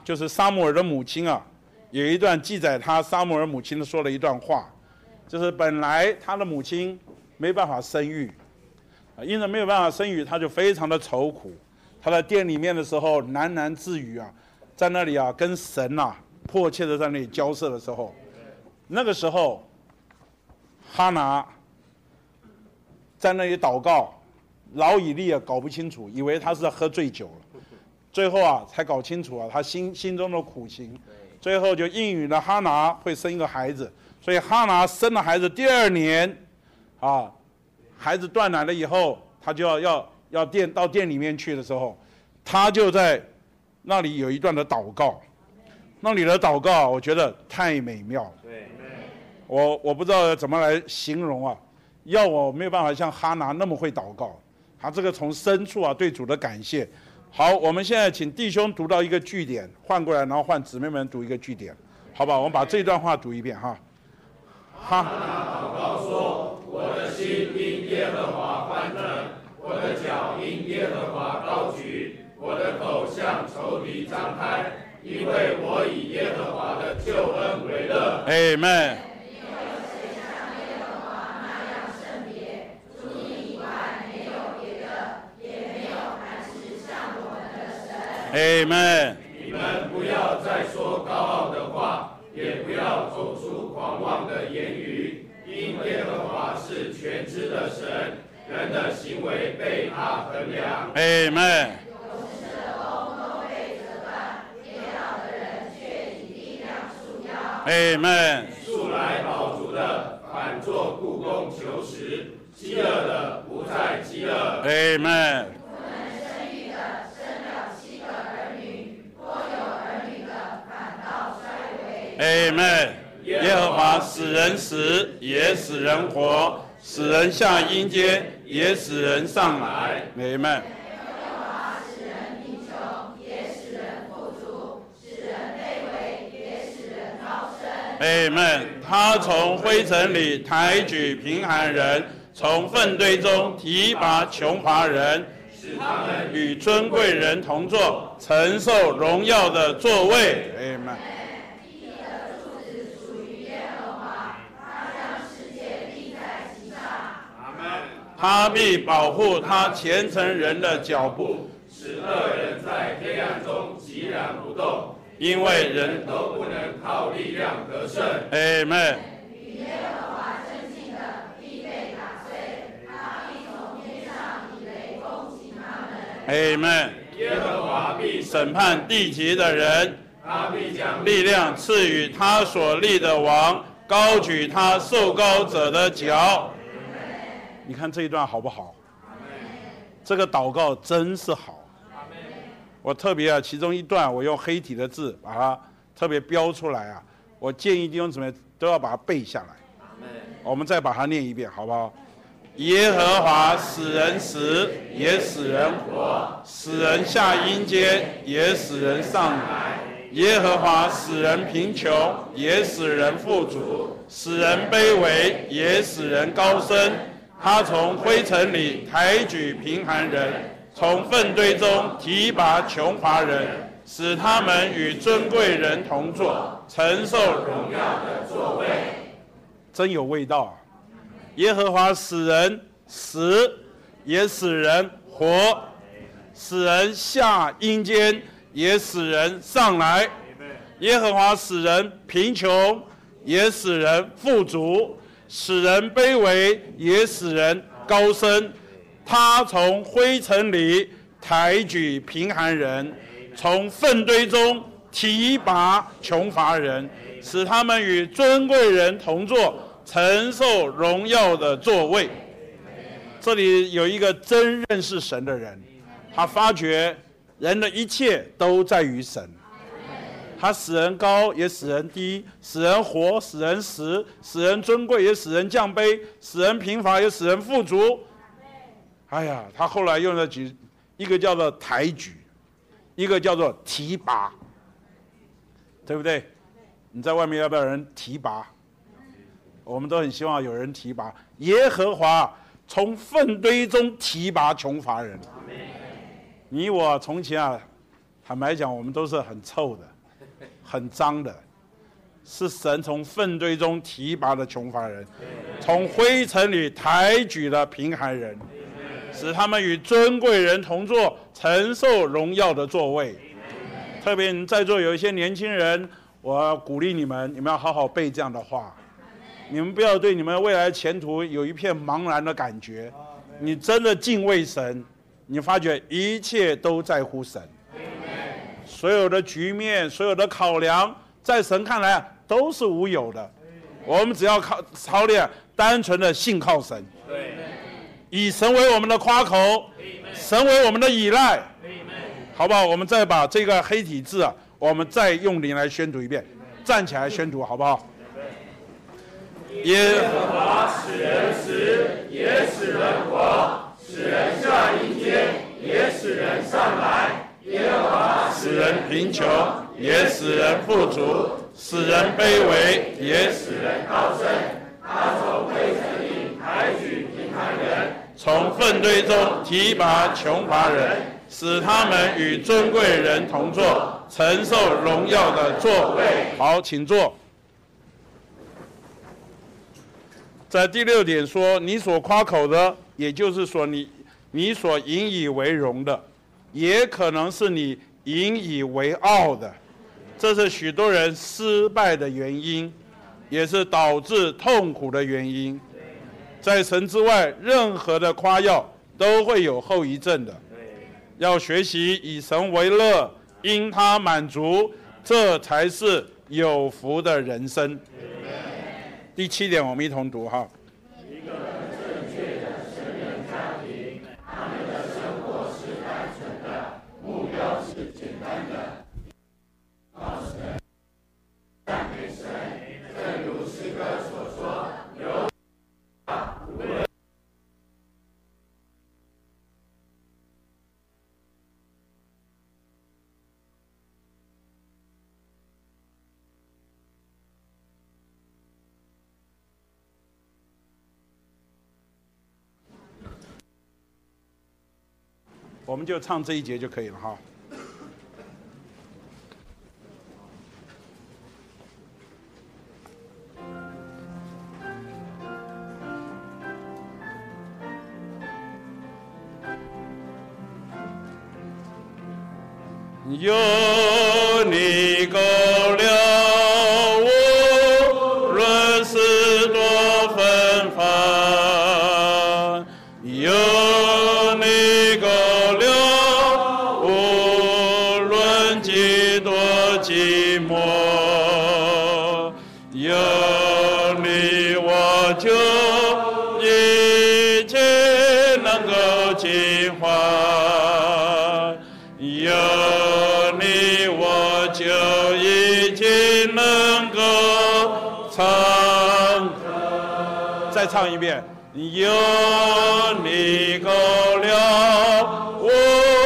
就是撒母耳的母亲啊，有一段记载撒母耳母亲说了一段话，就是本来他的母亲没办法生育，因为没有办法生育，他就非常的愁苦。他在殿里面的时候喃喃自语啊，在那里啊跟神啊迫切的在那里交涉的时候，那个时候哈拿在那里祷告，老以利啊搞不清楚，以为他是喝醉酒了，最后啊才搞清楚啊他心中的苦情，最后就应允了哈拿会生一个孩子，所以哈拿生了孩子第2年啊，孩子断奶了以后，他就要到店里面去的时候，他就在那里有一段的祷告，那里的祷告我觉得太美妙了。对，我不知道怎么来形容啊，要我没有办法像哈拿那么会祷告，他这个从深处啊对主的感谢。好，我们现在请弟兄读到一个句点，换过来，然后换姊妹们读一个句点，好吧？我们把这段话读一遍哈。 哈拿祷告说：“我的心因耶和华欢腾，我的脚因耶和华高举，我的口向仇敌张开，因为我以耶和华的救恩为乐。” Amen。Amen。 你们不要再说高傲的话，也不要口出狂妄的言语，因耶和华是全知的神，人的行为被他衡量。 Amen。 有事的工都被折断，跌倒的人却以力量束腰。 Amen。 素来饱足的反作故宫求食，饥饿的不再饥饿。 Amen。Amen。耶和华使人死，也使人活；使人下阴间，也使人上来。Amen。 耶和华使人贫穷，也使人富足；使人卑微，也使人高升。 Amen。他从灰尘里抬举贫寒人，从粪堆中提拔穷乏人， 使他们与尊贵人同坐，承受荣耀的座位。Amen。他必保护他虔诚人的脚步， 使恶人在黑暗中寂然不动， 因为人都不能靠力量得胜。 Amen。 与耶和华争竞的必被打碎，他必从天上以雷攻击他们。 Amen。 耶和华必审判地级的人， 他必将力量赐予他所立的王，高举他受膏者的脚。你看这一段好不好？这个祷告真是好。我特别其中一段我用黑体的字把它特别标出来啊，我建议弟兄姊妹都要把它背下来。我们再把它念一遍，好不好？耶和华使人死，也使人活；使人下阴间，也使人上来。耶和华使人贫穷，也使人富足；使人卑微，也使人高升。他从灰尘里抬举贫寒人，从粪堆中提拔穷乏人，使他们与尊贵人同坐，承受荣耀的座位。真有味道啊！耶和华使人死，也使人活；使人下阴间，也使人上来。耶和华使人贫穷，也使人富足；使人卑微，也使人高升。他从灰尘里抬举贫寒人，从粪堆中提拔穷乏人，使他们与尊贵人同坐，承受荣耀的座位。这里有一个真认识神的人，他发觉人的一切都在于神。他使人高，也使人低；使人活，使人死；使人尊贵，也使人降卑；使人贫乏，也使人富足。哎呀，他后来用了一个叫做抬举，一个叫做提拔，对不对？你在外面要不要有人提拔？我们都很希望有人提拔。耶和华从粪堆中提拔穷乏人。你我从前坦白讲，我们都是很臭的、很脏的，是神从粪堆中提拔的穷乏人，从灰尘里抬举了贫寒人，使他们与尊贵人同坐，承受荣耀的座位。特别在座有一些年轻人，我鼓励你们要好好背这样的话。你们不要对你们未来前途有一片茫然的感觉，你真的敬畏神，你发觉一切都在乎神。所有的局面，所有的考量，在神看来都是无有的。我们只要操练单纯的信靠神，以神为我们的夸口，神为我们的依赖，好不好？我们再把这个黑体字我们再用灵来宣读一遍，站起来宣读，好不好？ 耶和华使人死，也使人活，使人下阴间，也使人上来。耶和华使人贫穷，也使人富足；使人卑微，也使人高升。 他从灰尘里抬举贫寒人， 从粪堆中提拔穷乏人，使他们与尊贵人同坐，承受荣耀的座位。好，请坐。在第6点说，你所夸口的，也就是说你所引以为荣的，也可能是你引以为傲的，这是许多人失败的原因，也是导致痛苦的原因。在神之外，任何的夸耀都会有后遗症的。要学习以神为乐，因他满足，这才是有福的人生。第7点，我们一同读哈。 一个正确的神人家庭，他们的生活是单纯的，目标是简单的。靠神，赞美神，正如诗歌所说，有我们就唱这一节就可以了哈。有你够了，无论是多纷繁，有你够了，无论几多寂寞，有你我就一切能够尽欢，有你我就已经能够唱。再唱一遍，有你够了，我